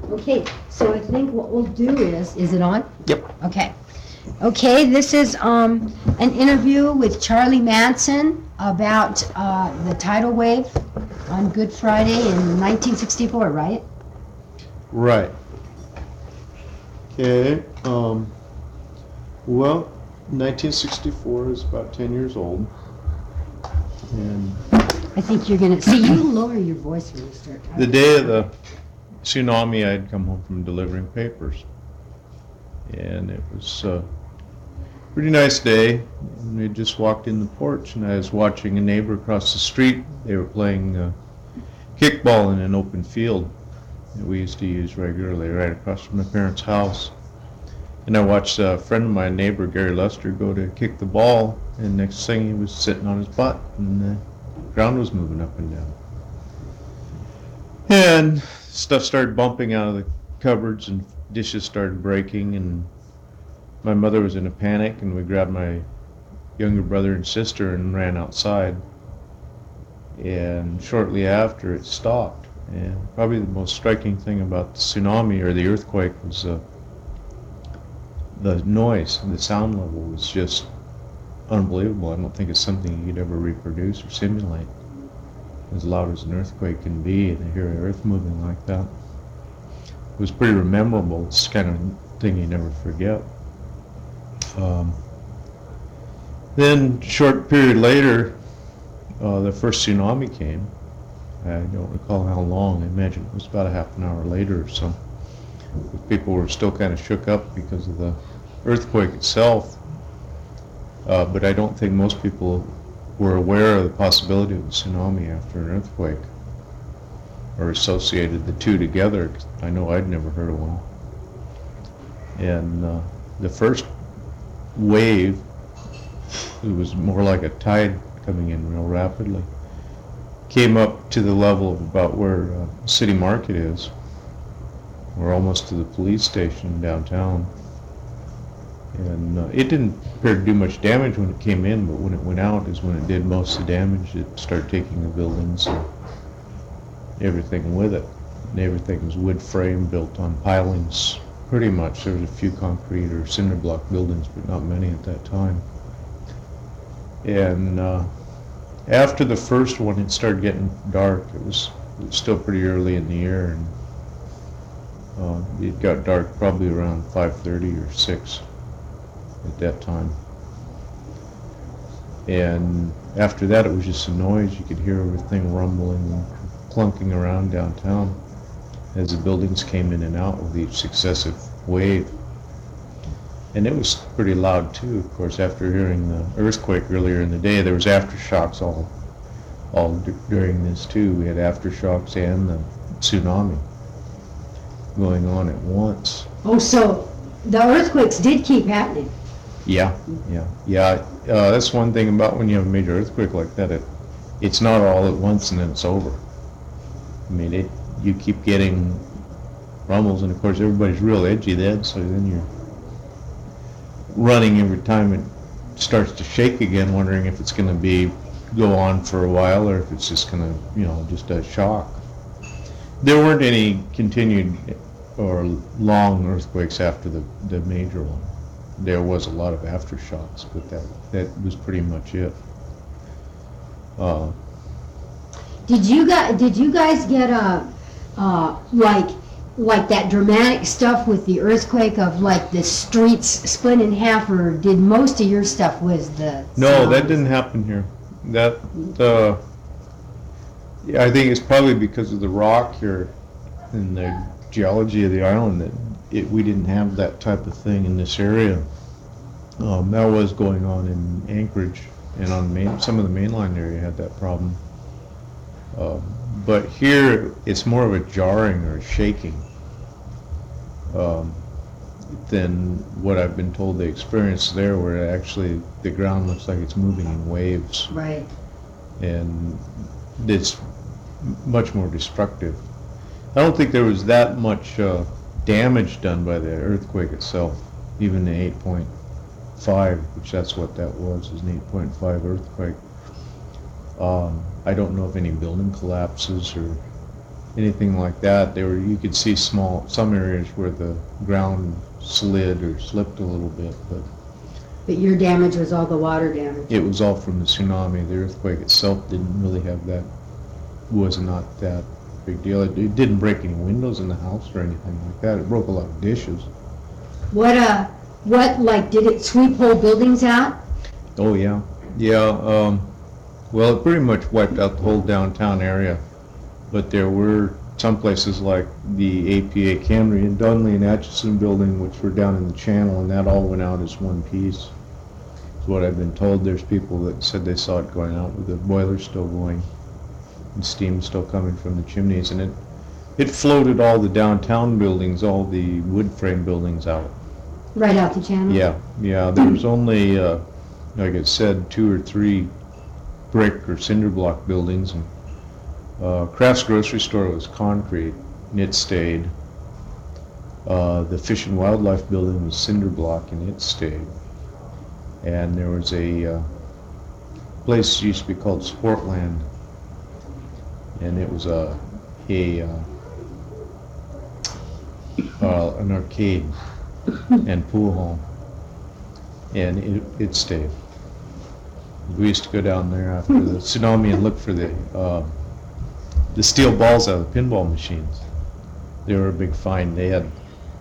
Okay, so I think what we'll do is it on? Yep. Okay. Okay, this is an interview with Charlie Manson about the tidal wave on Good Friday in 1964, right? Right. Okay. Well, 1964 is about 10 years old, and I think you're gonna see. You lower your voice when you start talking. the day of the tsunami, I'd come home from delivering papers, and it was a pretty nice day. And we just walked in the porch, and I was watching a neighbor across the street. They were playing kickball in an open field that we used to use regularly right across from my parents' house. And I watched a friend of mine, neighbor Gary Lester, go to kick the ball, and next thing he was sitting on his butt, and the ground was moving up and down. And stuff started bumping out of the cupboards, and dishes started breaking, and my mother was in a panic, and we grabbed my younger brother and sister and ran outside. And shortly after, it stopped. And probably the most striking thing about the tsunami or the earthquake was the noise. The sound level was just unbelievable. I don't think it's something you could ever reproduce or simulate. As loud as an earthquake can be, and to hear the earth moving like that, it was pretty memorable. It's the kind of thing you never forget. Then, a short period later, the first tsunami came. I don't recall how long. I imagine it was about a half an hour later or so. People were still kind of shook up because of the earthquake itself, but I don't think most people were aware of the possibility of a tsunami after an earthquake, or associated the two together. 'Cause I know I'd never heard of one. And the first wave, it was more like a tide coming in real rapidly, came up to the level of about where City Market is. We're almost to the police station downtown. And it didn't appear to do much damage when it came in, but when it went out is when it did most of the damage. It started taking the buildings and everything with it. And everything was wood frame built on pilings, pretty much. There was a few concrete or cinder block buildings, but not many at that time. And after the first one, it started getting dark. It was still pretty early in the year, and it got dark probably around 5:30 or 6 at that time. And after that, it was just a noise. You could hear everything rumbling and clunking around downtown as the buildings came in and out with each successive wave. And it was pretty loud too, of course. After hearing the earthquake earlier in the day, there was aftershocks all during this too. We had aftershocks and the tsunami going on at once. Oh, so the earthquakes did keep happening. Yeah. That's one thing about when you have a major earthquake like that. It's not all at once and then it's over. I mean, you keep getting rumbles, and of course everybody's real edgy then, so then you're running every time it starts to shake again, wondering if it's going to go on for a while or if it's just going to, just a shock. There weren't any continued or long earthquakes after the major one. There was a lot of aftershocks, but that was pretty much it. Did you guys get like that dramatic stuff with the earthquake of like the streets split in half, or did most of your stuff was the No, tsunamis? that didn't happen here. I think it's probably because of the rock here and the geology of the island that we didn't have that type of thing in this area. That was going on in Anchorage and on some of the mainline area had that problem. But here it's more of a jarring or a shaking than what I've been told they experienced there, where actually the ground looks like it's moving in waves. Right. And it's much more destructive. I don't think there was that much damage done by the earthquake itself, even the 8.5, which that's what that was an 8.5 earthquake. I don't know of any building collapses or anything like that. You could see some areas where the ground slid or slipped a little bit, but But your damage was all the water damage. it was all from the tsunami. The earthquake itself didn't really was not that big deal. It didn't break any windows in the house or anything like that. It broke a lot of dishes. Like, did it sweep whole buildings out? Oh, yeah. Yeah, well, it pretty much wiped out the whole downtown area. But there were some places like the APA Cannery and Dunley and Atchison building, which were down in the channel, and that all went out as one piece. That's what I've been told. There's people that said they saw it going out with the boiler still going and steam still coming from the chimneys, and it floated all the downtown buildings, all the wood frame buildings out. Right out the channel? Yeah, there was only, like I said, 2 or 3 brick or cinder block buildings, and Kraft's grocery store was concrete, and it stayed. The Fish and Wildlife building was cinder block, and it stayed. And there was a place used to be called Sportland, and it was an arcade and pool hall, and it stayed. We used to go down there after the tsunami and look for the steel balls out of the pinball machines. They were a big find. They had,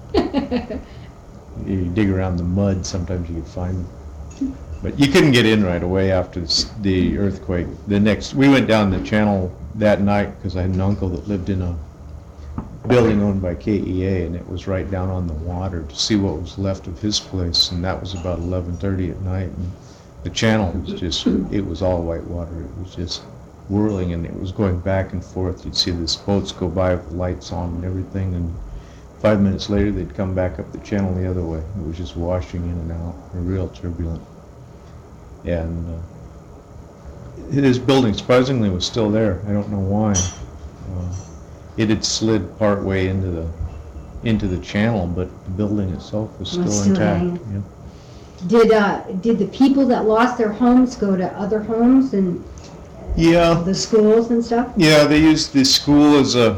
you dig around the mud, sometimes you could find them. But you couldn't get in right away after the earthquake. We went down the channel that night because I had an uncle that lived in a building owned by KEA, and it was right down on the water, to see what was left of his place, and that was about 11:30 at night. And the channel was it was all white water. It was just whirling, and it was going back and forth. You'd see these boats go by with the lights on and everything, and 5 minutes later they'd come back up the channel the other way. It was just washing in and out, real turbulent. And his building surprisingly was still there. I don't know why. It had slid part way into the channel, but the building itself was still intact. Yeah. Did the people that lost their homes go to other homes and the schools and stuff? Yeah, they used the school as a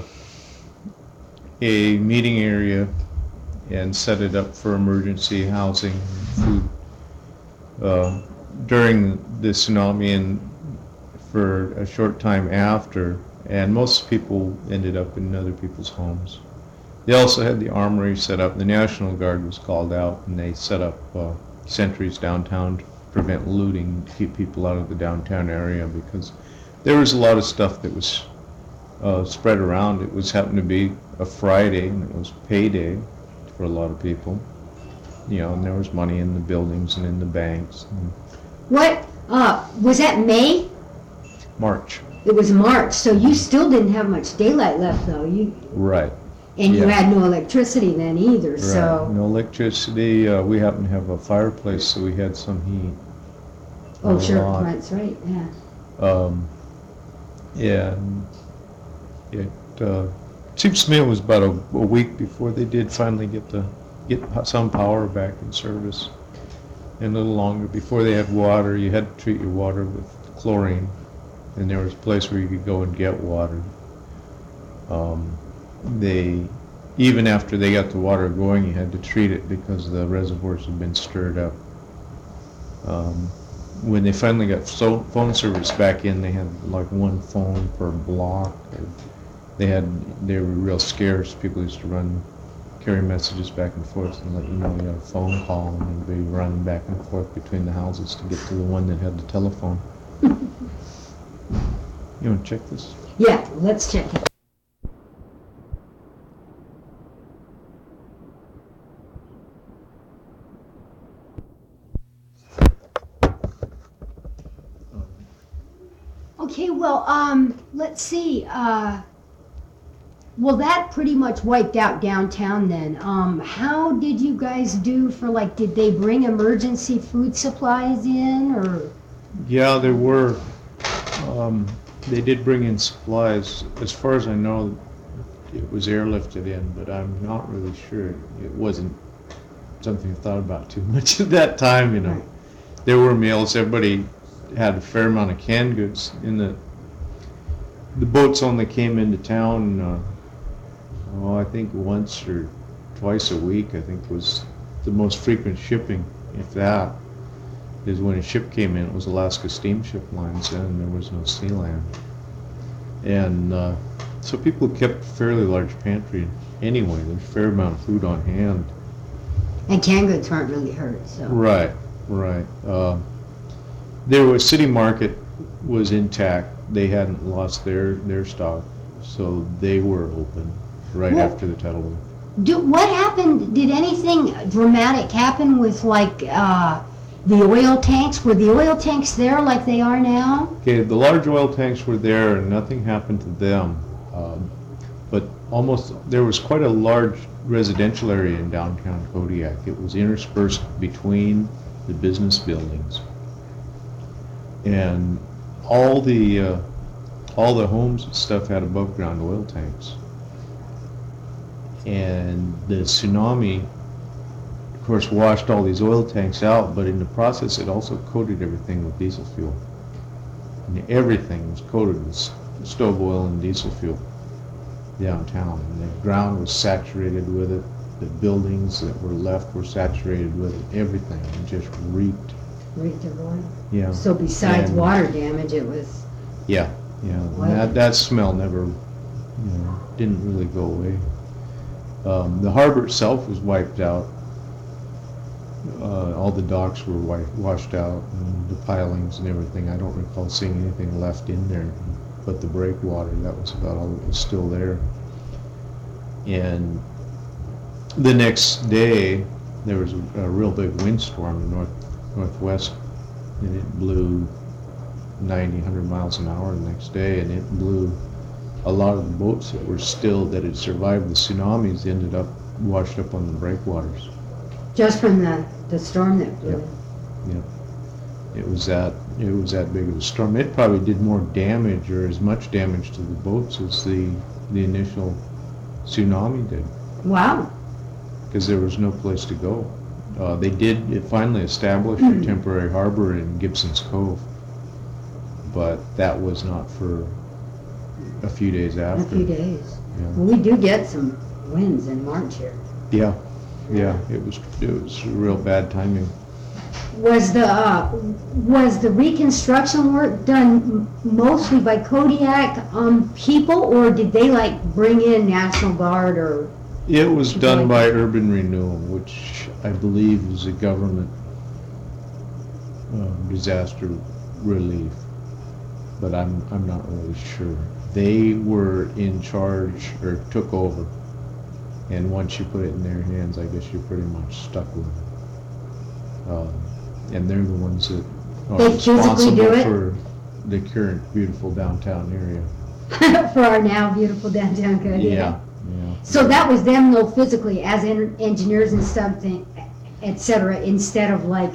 meeting area and set it up for emergency housing and food. During the tsunami and for a short time after, and most people ended up in other people's homes. They also had the armory set up. The National Guard was called out, and they set up sentries downtown to prevent looting, to keep people out of the downtown area, because there was a lot of stuff that was spread around. It happened to be a Friday, and it was payday for a lot of people. And there was money in the buildings and in the banks. What, was that May? March. It was March, so you still didn't have much daylight left, though. Right. And you had no electricity then either, so. Right. No electricity. We happened to have a fireplace, so we had some heat. Oh, sure, that's right, yeah. Yeah, it seems to me it was about a week before they did finally get some power back in service, and a little longer before they had water. You had to treat your water with chlorine, and there was a place where you could go and get water. Even after they got the water going, you had to treat it because the reservoirs had been stirred up. When they finally got phone service back in, they had like one phone per block. They were real scarce. People used to carry messages back and forth and let you know you had a phone call, and they'd be running back and forth between the houses to get to the one that had the telephone. You want to check this? Yeah, let's check it. Okay, well, let's see. Well, that pretty much wiped out downtown then. How did you guys do for, did they bring emergency food supplies in, or? Yeah, there were. They did bring in supplies. As far as I know, it was airlifted in, but I'm not really sure. It wasn't something I thought about too much at that time, Right. There were meals. Everybody had a fair amount of canned goods the boats only came into town, I think once or twice a week, I think was the most frequent shipping, if that, is when a ship came in. It was Alaska Steamship Lines, and there was no Sealand. And so people kept a fairly large pantry anyway. There's a fair amount of food on hand. And canned goods weren't really hurt, so. Right. There was City Market was intact. They hadn't lost their stock, so they were open right Well, after the tidal wave. What happened, did anything dramatic happen with like the oil tanks? Were the oil tanks there like they are now? Okay, the large oil tanks were there and nothing happened to them. But there was quite a large residential area in downtown Kodiak. It was interspersed between the business buildings. And all the homes and stuff had above ground oil tanks. And the tsunami, of course, washed all these oil tanks out, but in the process it also coated everything with diesel fuel. And everything was coated with stove oil and diesel fuel downtown. And the ground was saturated with it. The buildings that were left were saturated with it. Everything. It just reeked. Reeked of oil? Yeah. So besides And- water damage, it was, Yeah. Wow. And that smell never, didn't really go away. The harbor itself was wiped out. All the docks were washed out, and the pilings and everything. I don't recall seeing anything left in there but the breakwater. That was about all that was still there. And the next day, there was a real big windstorm in northwest, and it blew 90, 100 miles an hour the next day, and it blew a lot of the boats that had survived the tsunamis ended up washed up on the breakwaters. just from the storm that blew. Yeah. It was that big of a storm. It probably did more damage or as much damage to the boats as the initial tsunami did, Wow. because there was no place to go. It finally established a temporary harbor in Gibson's Cove, but that was not for a few days after. A few days. Yeah. Well, we do get some winds in March here. Yeah, it was real bad timing. Was the reconstruction work done mostly by Kodiak people, or did they like bring in National Guard or? It was done by Urban Renewal, which I believe is a government disaster relief, but I'm not really sure. They were in charge or took over, and once you put it in their hands, I guess you're pretty much stuck with it. And they're the ones that are They physically do responsible it? for the current beautiful downtown area. For our now beautiful downtown Kodiak. Yeah. So that was them though physically as engineers and something, et cetera, instead of like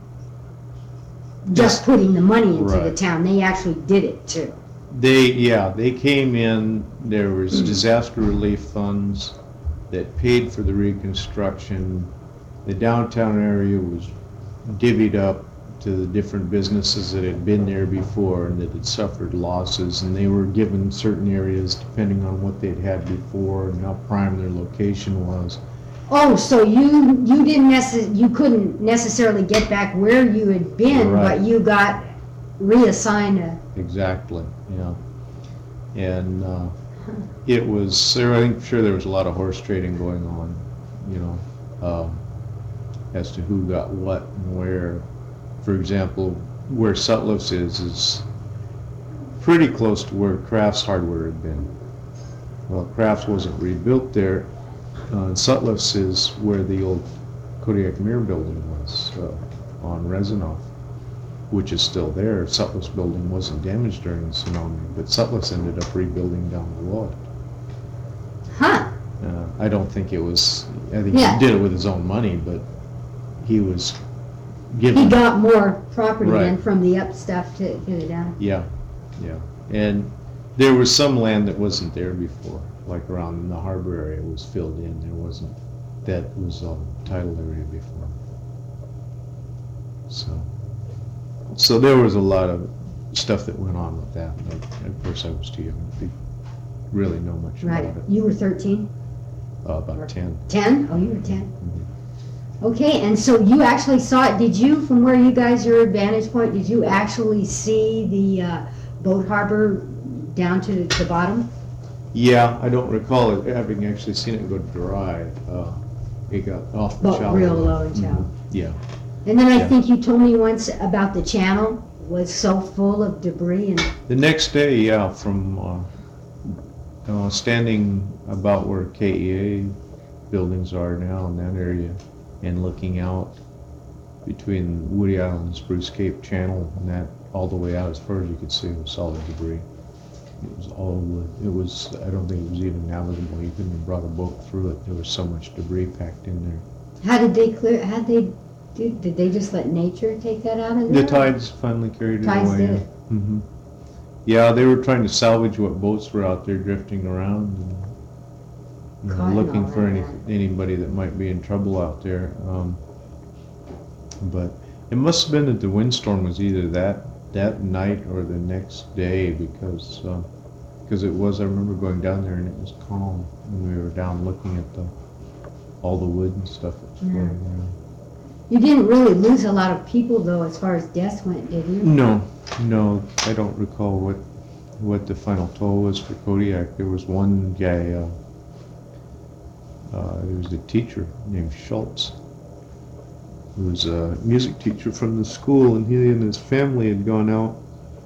just putting the money into the Right. town. They actually did it too. They came in, there was disaster relief funds that paid for the reconstruction. The downtown area was divvied up to the different businesses that had been there before and that had suffered losses, and they were given certain areas depending on what they'd had before and how prime their location was. Oh, so you couldn't necessarily get back where you had been, Right. but you got reassigned a. Exactly, yeah. And it was, I'm sure there was a lot of horse trading going on, as to who got what and where. For example, where Sutliff's is pretty close to where Crafts Hardware had been. Well, Crafts wasn't rebuilt there. Sutliff's is where the old Kodiak Mirror building was, on Rezanoff, which is still there. Sutliff's building wasn't damaged during the tsunami, but Sutliff's ended up rebuilding down below it. Huh. I don't think it was, I think Yeah. he did it with his own money, but he was He given. got more property than Right. from the up stuff to the down. Yeah. And there was some land that wasn't there before, like around the harbor area was filled in. There wasn't, that was tidal area before. So there was a lot of stuff that went on with that. But of course, I was too young to really know much Right. about it. You were 13? About 10. 10? Oh, you were 10. Mhm. Okay, and so you actually saw it. Did you, from where you guys, your vantage point, did you actually see the boat harbor down to the bottom? Yeah, I don't recall it, having actually seen it go dry. It got awful But shallow. real low and shallow. Yeah. And then I Yeah. think you told me once about the channel was so full of debris and, The next day, yeah, from standing about where KEA buildings are now in that area and looking out between Woody Island, Spruce Cape Channel, and that all the way out as far as you could see was solid debris. It was all wood. It was, I don't think it was even navigable. You couldn't have brought a boat through it. There was so much debris packed in there. how did they clear, did they just let nature take that out of there? The tides finally carried it Tides away. did Yeah. it. Hmm. Yeah, they were trying to salvage what boats were out there drifting around, and, Caught and looking all for that, anybody that might be in trouble out there. But it must have been that the windstorm was either that night or the next day, because it was. I remember going down there and it was calm when we were down looking at all the wood and stuff that was Yeah. floating around. You didn't really lose a lot of people though as far as deaths went, did you? No, I don't recall what the final toll was for Kodiak. There was one guy, there was a teacher named Schultz, who was a music teacher from the school, and he and his family had gone out.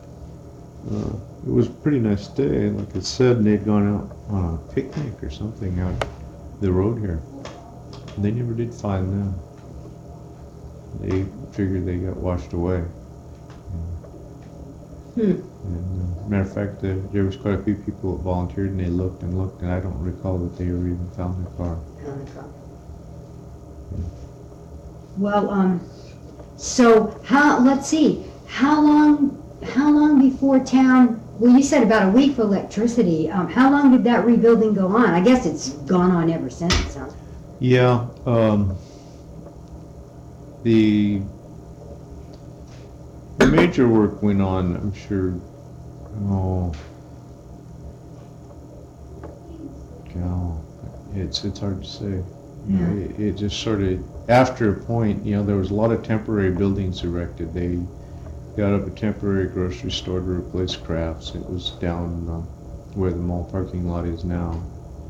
It was a pretty nice day, like I said, and they'd gone out on a picnic or something out the road here. And they never did find them. They figured they got washed away. And, matter of fact, there was quite a few people that volunteered, and they looked and looked, and I don't recall that they ever even found their car. On the truck. Well, so let's see, how long before town, well, you said about a week for electricity. How long did that rebuilding go on? I guess it's gone on ever since, huh? Yeah, the major work went on, I'm sure, it's hard to say. You know, it just sort of, after a point, there was a lot of temporary buildings erected. They got up a temporary grocery store to replace Crafts. It was down where the mall parking lot is now.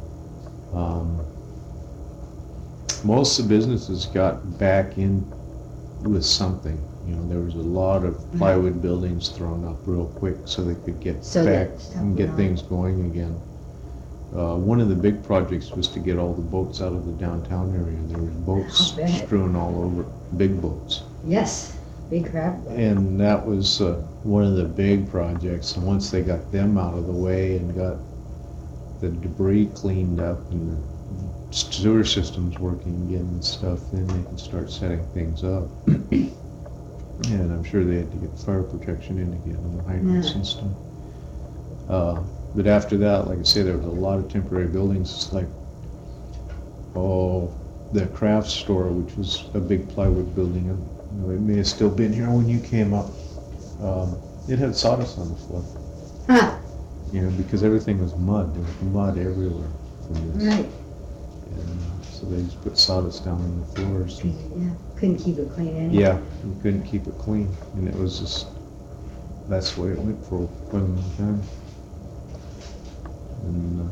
Most of the businesses got back in with something. There was a lot of plywood buildings thrown up real quick so they could get back and get things going again. One of the big projects was to get all the boats out of the downtown area. There were boats strewn all over, big boats. Yes, big crab. And that was one of the big projects. And once they got them out of the way and got the debris cleaned up and the sewer systems working again and stuff, then they could start setting things up. And I'm sure they had to get fire protection in again on the hydrants and stuff. But after that, like I say, there was a lot of temporary buildings. It's like, the craft store, which was a big plywood building. It may have still been here when you came up. It had sawdust on the floor. Huh. Because everything was mud. There was mud everywhere from this. Right. And so they just put sawdust down on the floors. Yeah, couldn't keep it clean anyway. Yeah, you couldn't keep it clean. And it was just, that's the way it went for quite a long time. And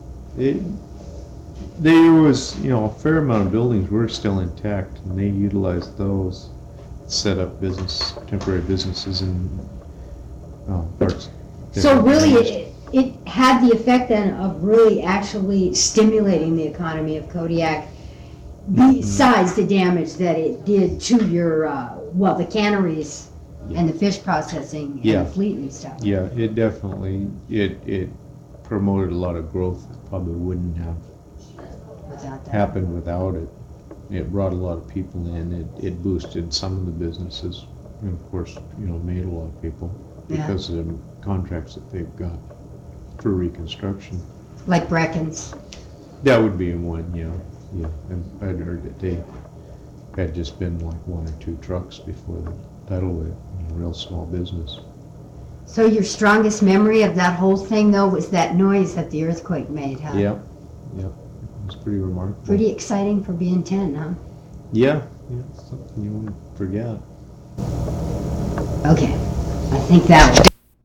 there was, a fair amount of buildings were still intact, and they utilized those, set up temporary businesses in parts. So really, it had the effect then of really actually stimulating the economy of Kodiak, besides the damage that it did to your, the canneries and the fish processing and the fleet and stuff. Yeah, it definitely, it promoted a lot of growth that probably wouldn't have happened without it. It brought a lot of people in. It boosted some of the businesses, and of course, made a lot of people because of the contracts that they've got for reconstruction. Like Brecken's. That would be one, yeah. And I'd heard that they had just been like 1 or 2 trucks before the tidal wave, real small business. So your strongest memory of that whole thing, though, was that noise that the earthquake made, huh? Yep, yep. It was pretty remarkable. Pretty exciting for being 10, huh? Yeah, yeah, something you wouldn't forget. Okay, I think that